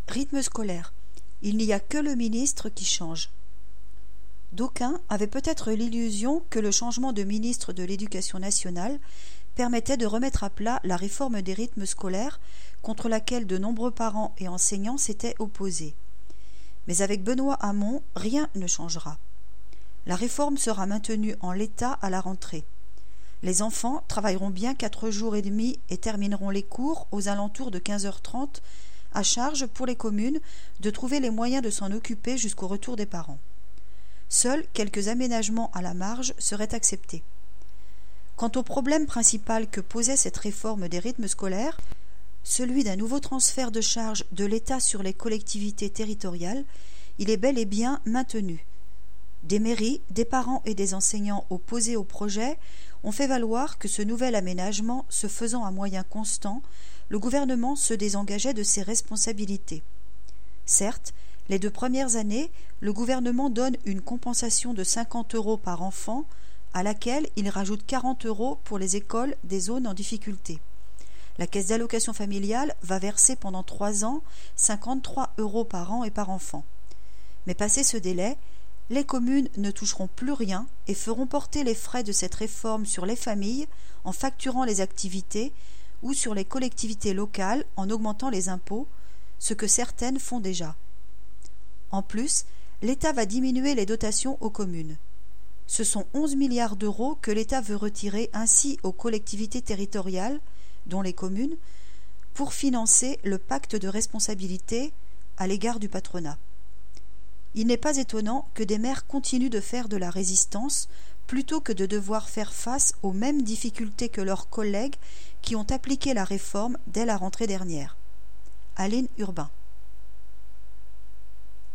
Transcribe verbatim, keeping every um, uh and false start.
rythme scolaire. Il n'y a que le ministre qui change. D'aucuns avaient peut-être l'illusion que le changement de ministre de l'Éducation nationale permettait de remettre à plat la réforme des rythmes scolaires contre laquelle de nombreux parents et enseignants s'étaient opposés. Mais avec Benoît Hamon, rien ne changera. La réforme sera maintenue en l'état à la rentrée. Les enfants travailleront bien quatre jours et demi et termineront les cours aux alentours de quinze heures trente, à charge pour les communes de trouver les moyens de s'en occuper jusqu'au retour des parents. Seuls quelques aménagements à la marge seraient acceptés. Quant au problème principal que posait cette réforme des rythmes scolaires, celui d'un nouveau transfert de charges de l'État sur les collectivités territoriales, il est bel et bien maintenu. Des mairies, des parents et des enseignants opposés au projet ont fait valoir que ce nouvel aménagement se faisant à moyens constants, le gouvernement se désengageait de ses responsabilités. Certes, les deux premières années, le gouvernement donne une compensation de cinquante euros par enfant, à laquelle il rajoute quarante euros pour les écoles des zones en difficulté. La caisse d'allocation familiale va verser pendant trois ans cinquante-trois euros par an et par enfant. Mais passé ce délai, les communes ne toucheront plus rien et feront porter les frais de cette réforme sur les familles en facturant les activités ou sur les collectivités locales en augmentant les impôts, ce que certaines font déjà. En plus, l'État va diminuer les dotations aux communes. Ce sont onze milliards d'euros que l'État veut retirer ainsi aux collectivités territoriales, dont les communes, pour financer le pacte de responsabilité à l'égard du patronat. Il n'est pas étonnant que des maires continuent de faire de la résistance plutôt que de devoir faire face aux mêmes difficultés que leurs collègues qui ont appliqué la réforme dès la rentrée dernière. Aline Urbain.